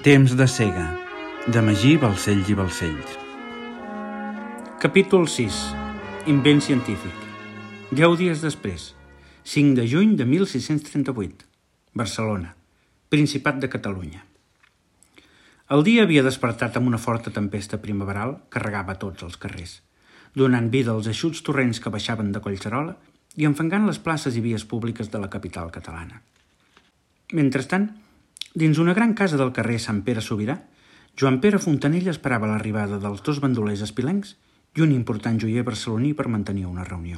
Temps de cega, de Magí Balcells i Balcells. Capítol 6. Invent científic. 10 dies després, 5 de juny de 1638. Barcelona, Principat de Catalunya. El dia havia despertat amb una forta tempesta primaveral que regava tots els carrers, donant vida als eixuts torrents que baixaven de Collserola i enfangant les places i vies públiques de la capital catalana. Mentrestant, dins una gran casa del carrer Sant Pere Sobirà, Joan Pere Fontanella esperava l'arribada dels dos bandolers espilencs i un important joier barceloní per mantenir una reunió.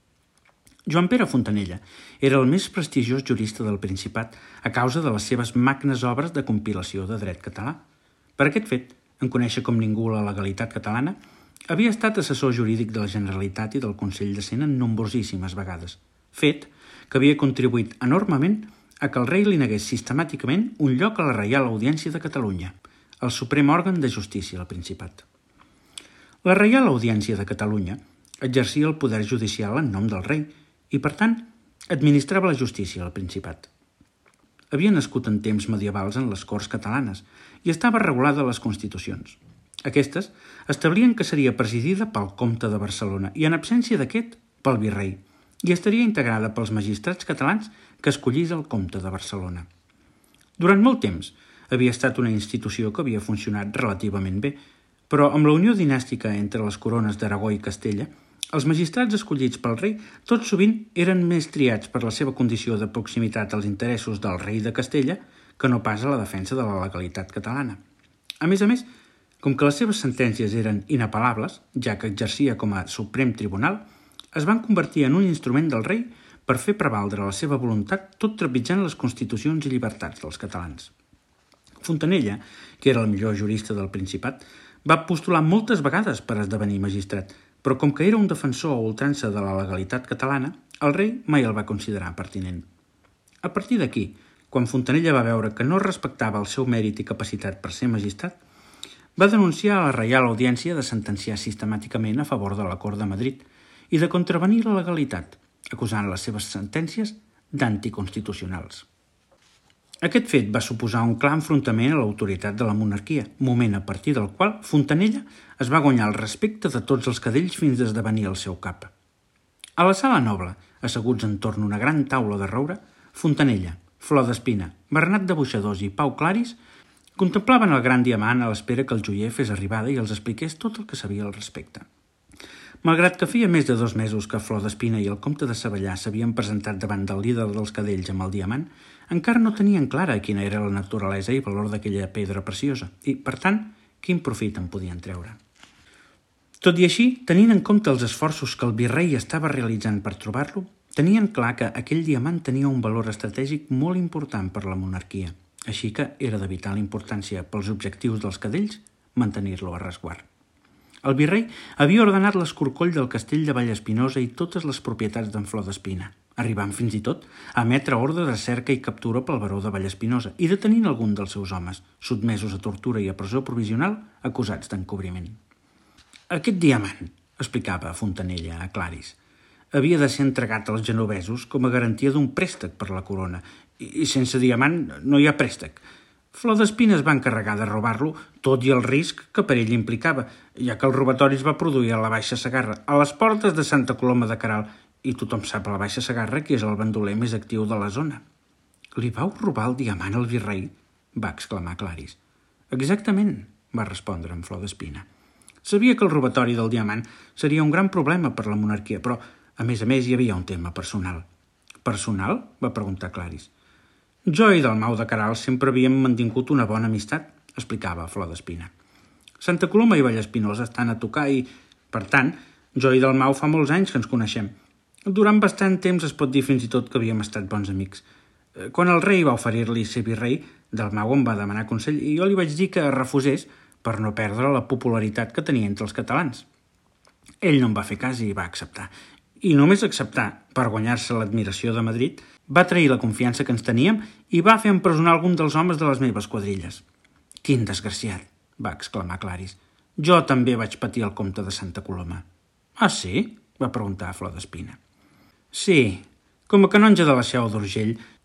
Joan Pere Fontanella era el més prestigiós jurista del Principat a causa de les seves magnes obres de compilació de dret català. Per aquest fet, en conèixer com ningú la legalitat catalana, havia estat assessor jurídic de la Generalitat i del Consell de Cent en nombrosíssimes vegades, fet que havia contribuït enormement a que el rei li negués sistemàticament un lloc a la Reial Audiència de Catalunya, el suprem òrgan de justícia al Principat. La Reial Audiència de Catalunya exercia el poder judicial en nom del rei i, per tant, administrava la justícia al Principat. Havia nascut en temps medievals en les Corts catalanes i estava regulada a les Constitucions. Aquestes establien que seria presidida pel comte de Barcelona i, en absència d'aquest, pel virrei, i estaria integrada pels magistrats catalans que escollís el comte de Barcelona. Durant molt temps havia estat una institució que havia funcionat relativament bé, però amb la unió dinàstica entre les corones d'Aragó i Castella, els magistrats escollits pel rei tot sovint eren més triats per la seva condició de proximitat als interessos del rei de Castella que no pas a la defensa de la legalitat catalana. A més, com que les seves sentències eren inapel·lables, ja que exercia com a suprem tribunal, es van convertir en un instrument del rei per fer prevaldre la seva voluntat tot trepitjant les constitucions i llibertats dels catalans. Fontanella, que era el millor jurista del Principat, va postular moltes vegades per esdevenir magistrat, però com que era un defensor a ultrança de la legalitat catalana, el rei mai el va considerar pertinent. A partir d'aquí, quan Fontanella va veure que no respectava el seu mèrit i capacitat per ser magistrat, va denunciar a la Reial Audiència de sentenciar sistemàticament a favor de la Cort de Madrid i de contravenir la legalitat, acusant les seves sentències d'anticonstitucionals. Aquest fet va suposar un clar enfrontament a l'autoritat de la monarquia, moment a partir del qual Fontanella es va guanyar el respecte de tots els cadells fins a esdevenir el seu cap. A la sala noble, asseguts entorn una gran taula de roure, Fontanella, Flor d'Espina, Bernat de Boixadors i Pau Claris contemplaven el gran diamant a l'espera que el joier fes arribada i els expliqués tot el que sabia al respecte. Malgrat que feia més de 2 mesos que Flor d'Espina i el comte de Savallà s'havien presentat davant del líder dels cadells amb el diamant, encara no tenien clara quina era la naturalesa i valor d'aquella pedra preciosa i, per tant, quin profit en podien treure. Tot i així, tenint en compte els esforços que el virrei estava realitzant per trobar-lo, tenien clar que aquell diamant tenia un valor estratègic molt important per la monarquia, així que era de vital importància pels objectius dels cadells mantenir-lo a resguard. El virrei havia ordenat l'escorcoll del castell de Vallespinosa i totes les propietats d'en Flor d'Espina, arribant fins i tot a emetre ordre de cerca i captura pel baró de Vallespinosa i detenint algun dels seus homes, sotmesos a tortura i a presó provisional, acusats d'encobriment. Aquest diamant, explicava Fontanella a Claris, havia de ser entregat als genovesos com a garantia d'un préstec per la corona, i sense diamant no hi ha préstec. Flor d'Espina es va encarregar de robar-lo, tot i el risc que per ell implicava, ja que el robatori es va produir a la Baixa Segarra, a les portes de Santa Coloma de Queralt, i tothom sap a la Baixa Segarra que és el bandoler més actiu de la zona. «Li vau robar el diamant al virrei?» va exclamar Claris. «Exactament», va respondre en Flor d'Espina. Sabia que el robatori del diamant seria un gran problema per la monarquia, però, a més, hi havia un tema personal. «Personal?», va preguntar Claris. «Jo i Dalmau de Queralt sempre havíem mantingut una bona amistat», explicava Flor d'Espina. «Santa Coloma i Vallespinosa estan a tocar i, per tant, jo i Dalmau fa molts anys que ens coneixem. Durant bastant temps es pot dir fins i tot que havíem estat bons amics. Quan el rei va oferir-li ser virrei, Dalmau em va demanar consell i jo li vaig dir que refusés per no perdre la popularitat que tenia entre els catalans. Ell no em va fer cas i va acceptar. I només acceptar, per guanyar-se l'admiració de Madrid, va trair la confiança que ens teníem i va fer empresonar algun dels homes de les meves quadrilles. «Quin desgraciat!», va exclamar Claris. «Jo també vaig patir el comte de Santa Coloma». «Ah, sí?», va preguntar Flor d'Espina. «Sí, com a canonge de la Seu d'Urgell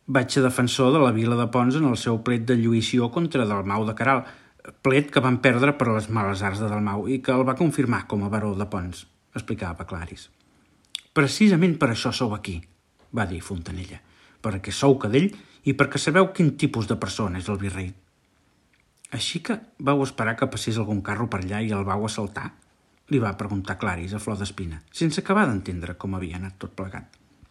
vaig ser defensor de la vila de Pons en el seu plet de lluïció contra Dalmau de Queralt, plet que van perdre per les males arts de Dalmau i que el va confirmar com a baró de Pons, explicava Claris. Precisament per això sou aquí, va dir Fontanella, perquè sou cadell i perquè sabeu quin tipus de persona és el virrei. Així que vau esperar que passés algun carro per allà i el vau assaltar? Li va preguntar Claris a Flor d'Espina, sense acabar d'entendre com havia anat tot plegat.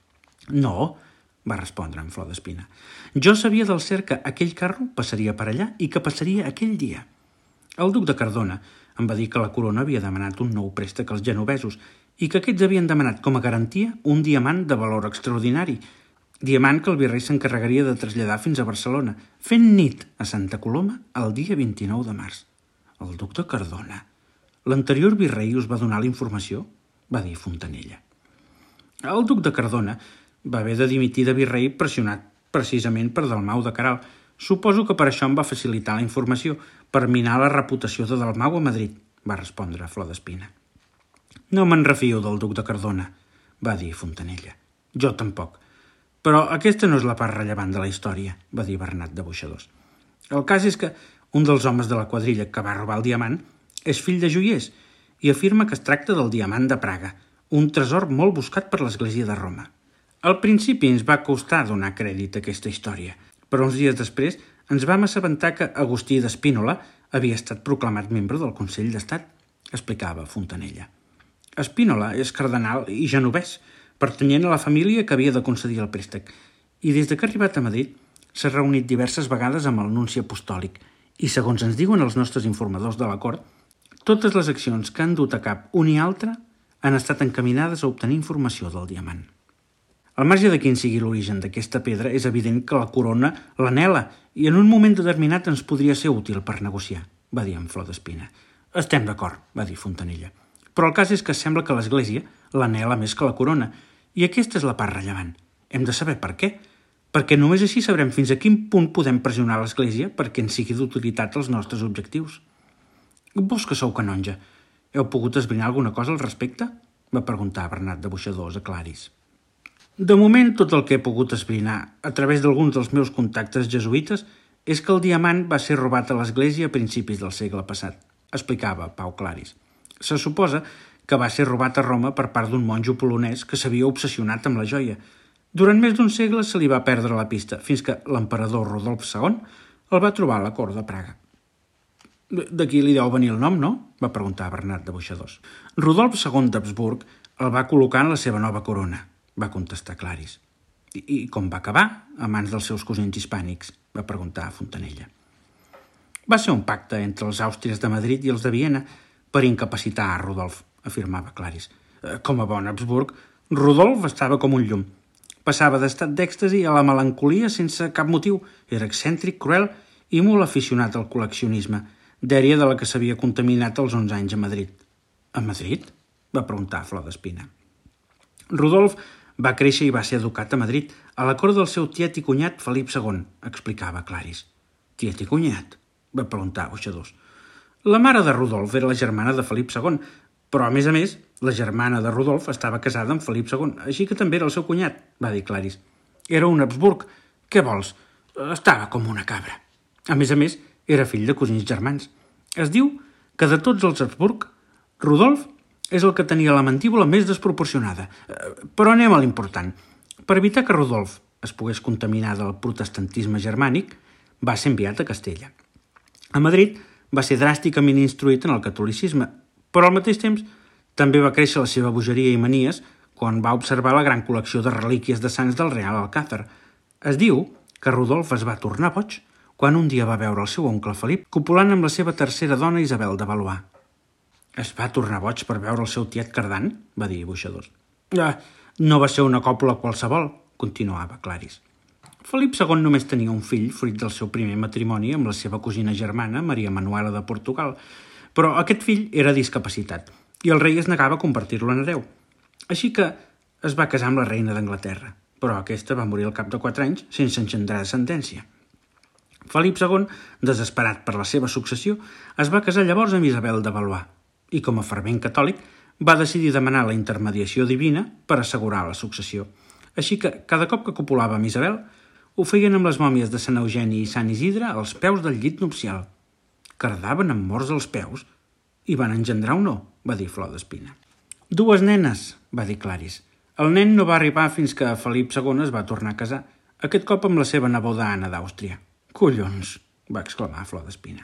No, va respondre en Flor d'Espina. Jo sabia del cert que aquell carro passaria per allà i que passaria aquell dia. El duc de Cardona em va dir que la corona havia demanat un nou préstec als genovesos i que aquests havien demanat com a garantia un diamant de valor extraordinari, diamant que el virrei s'encarregaria de traslladar fins a Barcelona, fent nit a Santa Coloma el dia 29 de març. El duc de Cardona? L'anterior virrei us va donar la informació? Va dir Fontanella. El duc de Cardona va haver de dimitir de virrei pressionat precisament per Dalmau de Queralt. Suposo que per això em va facilitar la informació, per minar la reputació de Dalmau a Madrid, va respondre Flor d'Espina. No me'n refio del duc de Cardona, va dir Fontanella. Jo tampoc. Però aquesta no és la part rellevant de la història, va dir Bernat de Boixadors. El cas és que un dels homes de la quadrilla que va robar el diamant és fill de joiers i afirma que es tracta del diamant de Praga, un tresor molt buscat per l'Església de Roma. Al principi ens va costar donar crèdit a aquesta història, però uns dies després ens vam assabentar que Agustí d'Espínola havia estat proclamat membre del Consell d'Estat, explicava Fontanella. Espínola és cardenal i genovès, pertanyent a la família que havia de concedir el préstec, i des que ha arribat a Madrid s'ha reunit diverses vegades amb el nunci apostòlic i, segons ens diuen els nostres informadors de la cort, totes les accions que han dut a cap un i altre han estat encaminades a obtenir informació del diamant. Al marge de quin sigui l'origen d'aquesta pedra, és evident que la corona l'anhela i en un moment determinat ens podria ser útil per negociar, va dir en Flor d'Espina. Estem d'acord, va dir Fontanella. Però el cas és que sembla que l'Església l'anhela més que la corona i aquesta és la part rellevant. Hem de saber per què, perquè només així sabrem fins a quin punt podem pressionar l'Església perquè ens sigui d'utilitat als nostres objectius. Vos que sou canonge, heu pogut esbrinar alguna cosa al respecte? Va preguntar Bernat de Boixadors a Claris. De moment, tot el que he pogut esbrinar a través d'alguns dels meus contactes jesuïtes és que el diamant va ser robat a l'Església a principis del segle passat, explicava Pau Claris. Se suposa que va ser robat a Roma per part d'un monjo polonès que s'havia obsessionat amb la joia. Durant més d'un segle se li va perdre la pista, fins que l'emperador Rodolf II el va trobar a la cort de Praga. D'aquí li deu venir el nom, no? Va preguntar Bernat de Boixadors. Rodolf II d'Habsburg el va col·locar en la seva nova corona, va contestar Claris. I com va acabar a mans dels seus cosins hispànics? Va preguntar Fontanella. Va ser un pacte entre els àustries de Madrid i els de Viena per incapacitar a Rodolf, afirmava Claris. Com a bon Habsburg, Rodolf estava com un llum. Passava d'estat d'èxtasi a la melancolia sense cap motiu. Era excèntric, cruel i molt aficionat al col·leccionisme, dèria de la que s'havia contaminat als 11 anys a Madrid. A Madrid? Va preguntar Flor d'Espina. Rodolf va créixer i va ser educat a Madrid, a la cort del seu tiet i cunyat Felip II, explicava Claris. Tiet i cunyat? Va preguntar Boixadors. La mare de Rodolf era la germana de Felip II, però a més, la germana de Rodolf estava casada amb Felip II, així que també era el seu cunyat, va dir Claris. Era un Habsburg. Què vols? Estava com una cabra. A més, era fill de cosins germans. Es diu que de tots els Habsburg, Rodolf és el que tenia la mandíbula més desproporcionada. Però anem a l'important. Per evitar que Rodolf es pogués contaminar del protestantisme germànic, va ser enviat a Castella. A Madrid va ser dràsticament instruït en el catolicisme, però al mateix temps també va créixer la seva bogeria i manies quan va observar la gran col·lecció de relíquies de sants del Real Alcázar. Es diu que Rodolf es va tornar boig quan un dia va veure el seu oncle Felip copulant amb la seva tercera dona Isabel de Valois. Es va tornar boig per veure el seu tiet Cardan? Va dir Boixadors. No va ser una còpula qualsevol, continuava Claris. Felip II només tenia un fill, fruit del seu primer matrimoni amb la seva cosina germana, Maria Manuela de Portugal, però aquest fill era discapacitat i el rei es negava a convertir-lo en hereu. Així que es va casar amb la reina d'Anglaterra, però aquesta va morir al cap de 4 anys sense engendrar descendència. Felip II, desesperat per la seva successió, es va casar llavors amb Isabel de Valois i, com a fervent catòlic, va decidir demanar la intermediació divina per assegurar la successió. Així que, cada cop que copulava amb Isabel, Ho feien amb les mòmies de Sant Eugeni i Sant Isidre als peus del llit nupcial. Cardaven amb morts als peus i van engendrar o no, va dir Flor d'Espina. 2 nenes, va dir Claris. El nen no va arribar fins que Felip II es va tornar a casar, aquest cop amb la seva neboda Anna d'Àustria. Collons, va exclamar Flor d'Espina.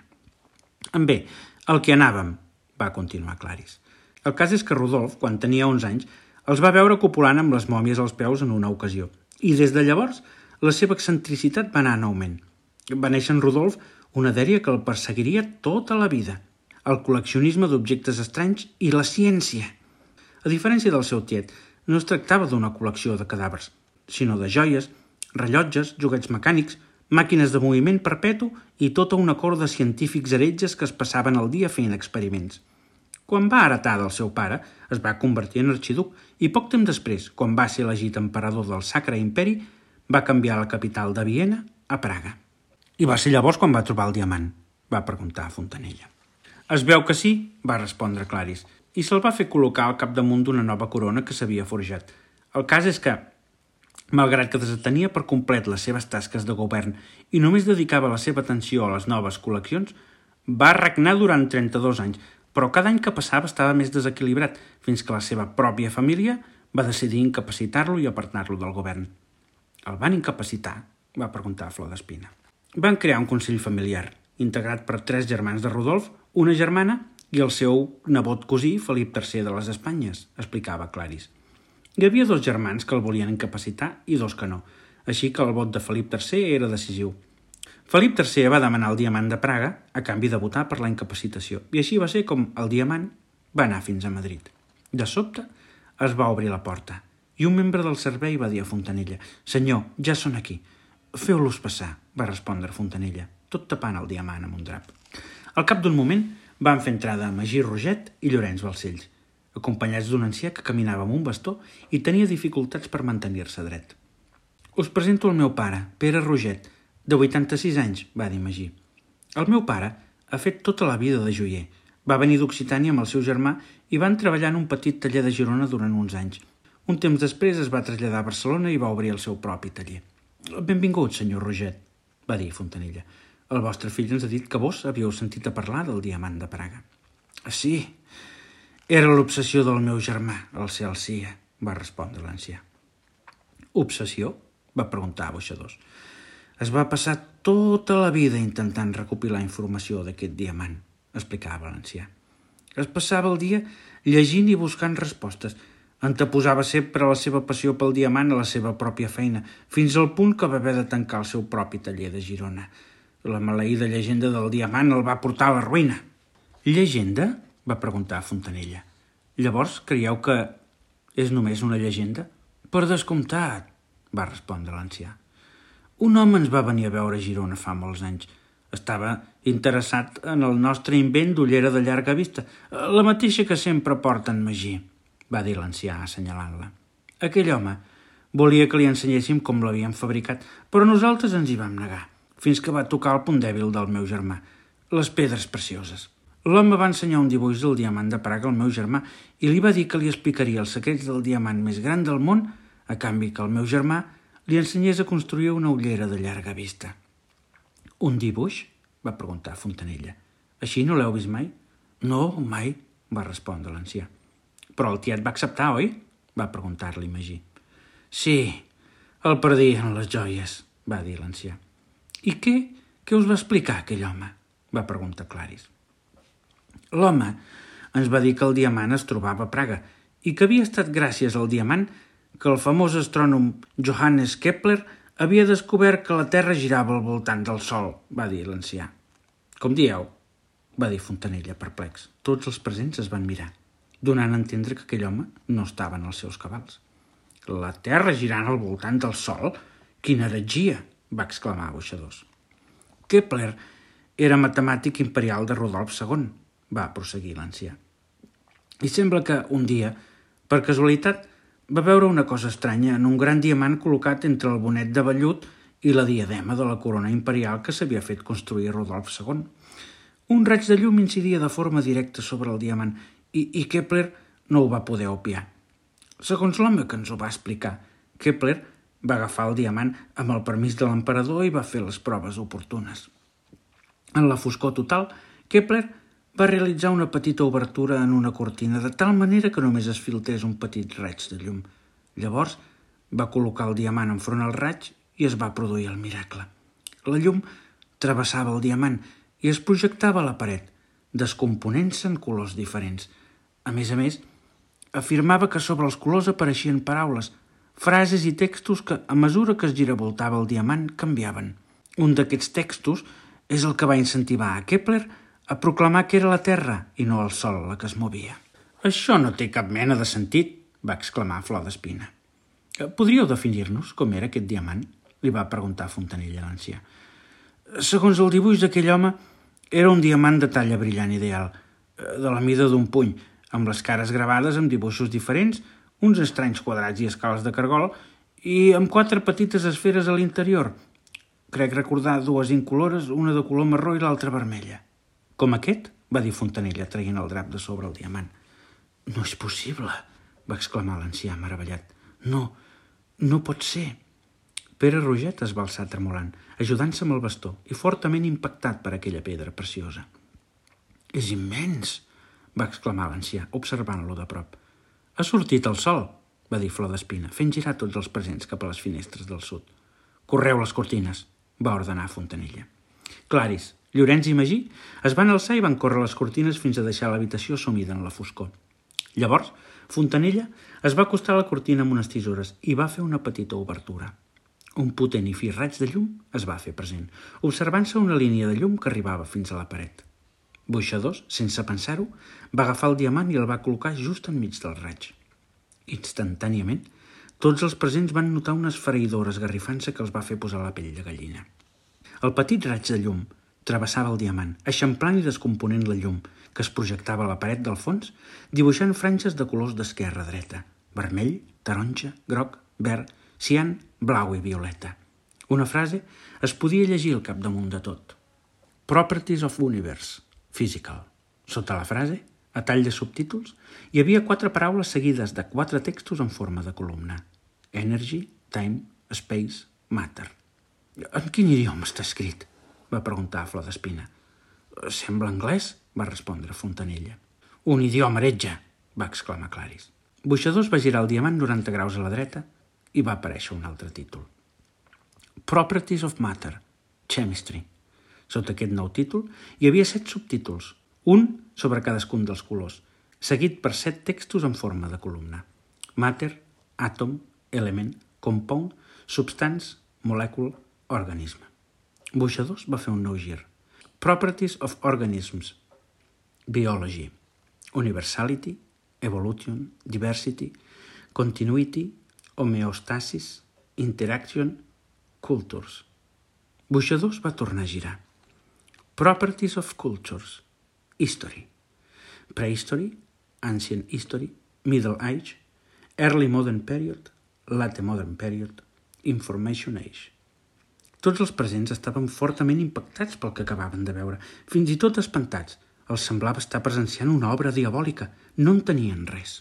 Bé, el que anàvem, va continuar Claris. El cas és que Rodolf, quan tenia 11 anys, els va veure copulant amb les mòmies als peus en una ocasió, i des de llavors la seva excentricitat va anar en augment. Va néixer en Rodolf una dèria que el perseguiria tota la vida, el col·leccionisme d'objectes estranys i la ciència. A diferència del seu tiet, no es tractava d'una col·lecció de cadàvers, sinó de joies, rellotges, joguets mecànics, màquines de moviment perpetu i tota una cort de científics heretges que es passaven el dia fent experiments. Quan va heretar del seu pare, es va convertir en arxiduc i poc temps després, quan va ser elegit emperador del Sacre Imperi, va canviar la capital de Viena a Praga. I va ser llavors quan va trobar el diamant? Va preguntar Fontanella. Es veu que sí, va respondre Claris, i se'l va fer col·locar al capdamunt d'una nova corona que s'havia forjat. El cas és que, malgrat que desatenia per complet les seves tasques de govern i només dedicava la seva atenció a les noves col·leccions, va regnar durant 32 anys, però cada any que passava estava més desequilibrat, fins que la seva pròpia família va decidir incapacitar-lo i apartar-lo del govern. El van incapacitar? Va preguntar Flor d'Espina. Van crear un consell familiar, integrat per 3 germans de Rodolf, una germana i el seu nebot cosí Felip III de les Espanyes, explicava Claris. Hi havia 2 germans que el volien incapacitar i 2 que no, així que el vot de Felip III era decisiu. Felip III va demanar el diamant de Praga a canvi de votar per la incapacitació, i així va ser com el diamant va anar fins a Madrid. De sobte es va obrir la porta i un membre del servei va dir a Fontanella: «Senyor, ja són aquí. Feu-los passar», va respondre Fontanella, tot tapant el diamant amb un drap. Al cap d'un moment van fer entrada Magí Roget i Llorenç Balcells, acompanyats d'un ancià que caminava amb un bastó i tenia dificultats per mantenir-se dret. «Us presento el meu pare, Pere Roget, de 86 anys», va dir Magí. «El meu pare ha fet tota la vida de joier. Va venir d'Occitània amb el seu germà i van treballar en un petit taller de Girona durant uns anys. Un temps després es va traslladar a Barcelona i va obrir el seu propi taller». «Benvingut, senyor Roget», va dir Fontanella. «El vostre fill ens ha dit que vos havíeu sentit a parlar del diamant de Praga». «Sí, era l'obsessió del meu germà, el Celsia», va respondre l'ancià. «Obsessió?», va preguntar Boixadors. «Es va passar tota la vida intentant recopilar informació d'aquest diamant», explicava l'ancià. «Es passava el dia llegint i buscant respostes. Anteposava sempre la seva passió pel diamant a la seva pròpia feina, fins al punt que va haver de tancar el seu propi taller de Girona. La maleïda llegenda del diamant el va portar a la ruïna». «Llegenda?», va preguntar Fontanella. «Llavors creieu que és només una llegenda?» «Per descomptat», va respondre l'ancià. «Un home ens va venir a veure a Girona fa molts anys. Estava interessat en el nostre invent d'ullera de llarga vista, la mateixa que sempre porta en Magí», va dir l'ancià assenyalant-la. «Aquell home volia que li ensenyéssim com l'havíem fabricat, però nosaltres ens hi vam negar, fins que va tocar el punt dèbil del meu germà, les pedres precioses. L'home va ensenyar un dibuix del diamant de Praga al meu germà i li va dir que li explicaria els secrets del diamant més gran del món a canvi que el meu germà li ensenyés a construir una ullera de llarga vista». «Un dibuix?», va preguntar Fontanella. «Així no l'heu vist mai?» «No, mai», va respondre l'ancià. «Però el tiet va acceptar, oi?», va preguntar-li Magí. «Sí, el perdien les joies», va dir l'ancià. «I què us va explicar aquell home?», va preguntar Claris. «L'home ens va dir que el diamant es trobava a Praga i que havia estat gràcies al diamant que el famós astrònom Johannes Kepler havia descobert que la Terra girava al voltant del Sol», va dir l'ancià. «Com dieu?», va dir Fontanella, perplex. Tots els presents es van mirar, donant a entendre que aquell home no estava en els seus cabals. «La Terra girant al voltant del Sol? Quina heretgia!», va exclamar Boixadors. «Kepler era matemàtic imperial de Rodolf II», va prosseguir l'ancià. «I sembla que un dia, per casualitat, va veure una cosa estranya en un gran diamant col·locat entre el bonet de vellut i la diadema de la corona imperial que s'havia fet construir Rodolf II. Un raig de llum incidia de forma directa sobre el diamant i Kepler no ho va poder obviar. Segons l'home que ens ho va explicar, Kepler Va agafar el diamant amb el permís de l'emperador i va fer les proves oportunes. En la foscor total, Kepler va realitzar una petita obertura en una cortina de tal manera que només es filtrés un petit raig de llum. Llavors va col·locar el diamant enfront al raig i es va produir el miracle. La llum travessava el diamant i es projectava a la paret, descomponent-se en colors diferents. A més, afirmava que sobre els colors apareixien paraules, frases i textos que, a mesura que es giravoltava el diamant, canviaven. Un d'aquests textos és el que va incentivar a Kepler a proclamar que era la Terra i no el Sol la que es movia. «Això no té cap mena de sentit», va exclamar Flor d'Espina. «Podríeu definir-nos com era aquest diamant?», li va preguntar Fontanella a l'ancià. «Segons el dibuix d'aquell home, era un diamant de talla brillant ideal, de la mida d'un puny, amb les cares gravades amb dibuixos diferents, uns estranys quadrats i escales de cargol i amb 4 petites esferes a l'interior. Crec recordar 2 incolores, una de color marró i l'altra vermella». «Com aquest?», va dir Fontanella, traient el drap de sobre el diamant. «No és possible», va exclamar l'ancià meravellat. No pot ser». Pere Roget es va alçar tremolant, ajudant-se amb el bastó i fortament impactat per aquella pedra preciosa. «És immens», va exclamar l'ancià, observant-lo de prop. «Ha sortit el sol», va dir Flor d'Espina, fent girar tots els presents cap a les finestres del sud. «Correu les cortines», va ordenar Fontanella. Claris, Llorenç i Magí es van alçar i van córrer les cortines fins a deixar l'habitació sumida en la foscor. Llavors, Fontanella es va acostar a la cortina amb unes tisores i va fer una petita obertura. Un potent i fi raig de llum es va fer present, observant-se una línia de llum que arribava fins a la paret. Boixadors, sense pensar-ho, va agafar el diamant i el va col·locar just enmig del raig. Instantàniament, tots els presents van notar una esfereïdora esgarrifança que els va fer posar la pell de gallina. El petit raig de llum travessava el diamant, eixamplant i descomponent la llum, que es projectava a la paret del fons, dibuixant franges de colors d'esquerra a dreta, vermell, taronja, groc, verd, cian, blau i violeta. Una frase es podia llegir al capdamunt de tot. Properties of Universe, Physical. Sota la frase, a tall de subtítols, hi havia 4 paraules seguides de 4 textos en forma de columna. Energy, Time, Space, Matter. «En quin idioma està escrit?», va preguntar Flor d'Espina. «Sembla anglès», va respondre Fontanella. «Un idioma heretge», va exclamar Claris. Boixadors va girar el diamant 90 graus a la dreta i va aparèixer un altre títol. Properties of Matter, Chemistry. Sota aquest nou títol hi havia 7 subtítols, un sobre cadascun dels colors, seguit per 7 textos en forma de columna. Matter, Atom, Element, Compound, Substance, Molecule, Organism. Boixadors va fer un nou gir. Properties of Organisms, Biology, Universality, Evolution, Diversity, Continuity, Homeostasis, Interaction, Cultures. Boixadors va tornar a girar. Properties of Cultures, History, Prehistory, Ancient History, Middle Age, Early Modern Period, Late Modern Period, Information Age. Tots els presents estaven fortament impactats pel que acabaven de veure, fins i tot espantats. Els semblava estar presenciant una obra diabòlica. No entenien res.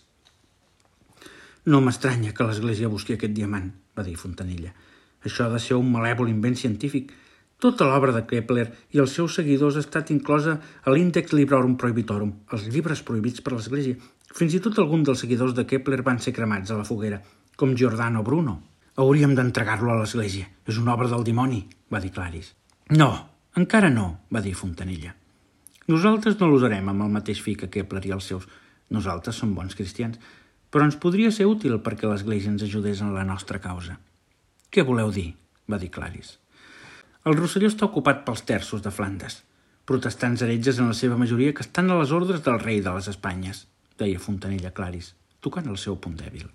«No m'estranya que l'Església busqui aquest diamant», va dir Fontanella. «Això ha de ser un malèvol invent científic. Tota l'obra de Kepler i els seus seguidors ha estat inclosa a l'Index Librorum Prohibitorum, els llibres prohibits per l'Església. Fins i tot alguns dels seguidors de Kepler van ser cremats a la foguera, com Giordano Bruno. Hauríem d'entregar-lo a l'Església. És una obra del dimoni», va dir Claris. «No, encara no», va dir Fontanella. «Nosaltres no l'usarem amb el mateix fi que Kepler i els seus. Nosaltres som bons cristians, però ens podria ser útil perquè l'Església ens ajudés en la nostra causa». «Què voleu dir?», va dir Claris. «El Rosselló està ocupat pels terços de Flandes, protestants heretges en la seva majoria que estan a les ordres del rei de les Espanyes», deia Fontanella Claris, tocant el seu punt dèbil.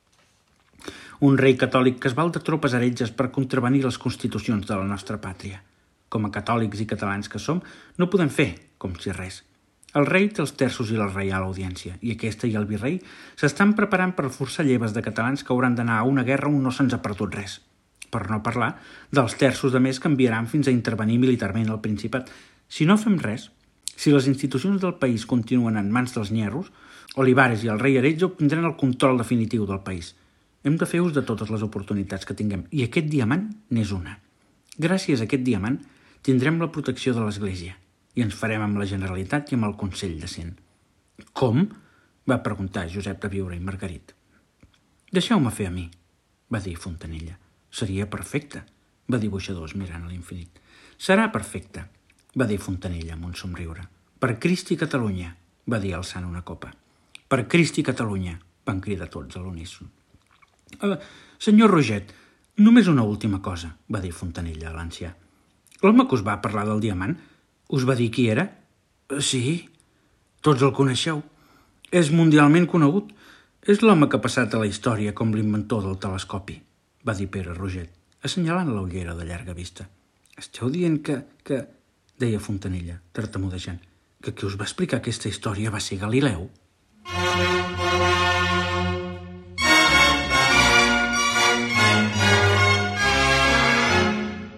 «Un rei catòlic que es val de tropes heretges per contravenir les constitucions de la nostra pàtria. Com a catòlics i catalans que som, no podem fer com si res. El rei té els terços i la reial audiència, i aquesta i el virrei s'estan preparant per forçar lleves de catalans que hauran d'anar a una guerra on no se'ns ha perdut res. Per no parlar dels terços de més que enviaran fins a intervenir militarment al Principat. Si no fem res, si les institucions del país continuen en mans dels nyerros, Olivares i el rei heretge obtindran el control definitiu del país. Hem de fer ús de totes les oportunitats que tinguem, i aquest diamant n'és una. Gràcies a aquest diamant tindrem la protecció de l'Església i ens farem amb la Generalitat i amb el Consell de Cent. Com? Va preguntar Josep de Biure i Margarit. Deixeu-me fer a mi, va dir Fontanella. Seria perfecte, va dir Boixadors mirant a l'infinit. Serà perfecte, va dir Fontanella amb un somriure. Per Crist i Catalunya, va dir alçant una copa. Per Crist i Catalunya, van cridar tots a l'uníson. Senyor Roget, només una última cosa, va dir Fontanella a l'ancià. L'home que us va parlar del diamant, us va dir qui era? Sí, tots el coneixeu. És mundialment conegut. És l'home que ha passat a la història com l'inventor del telescopi, va dir Pere Roget, assenyalant l'hoguera de llarga vista. Esteu dient que deia Fontanella, tartamudejant, que qui us va explicar aquesta història va ser Galileu?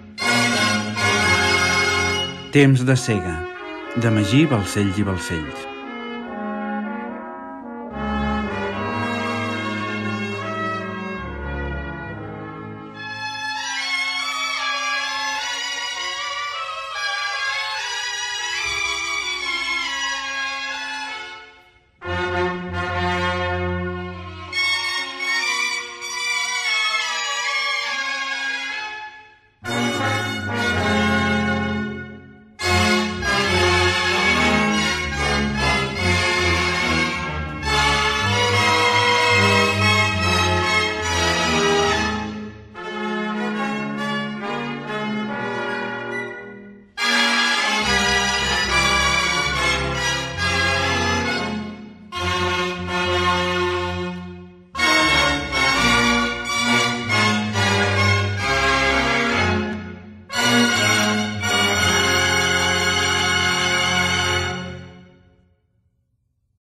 Temps de cega, de Magí Balcells i Balcells.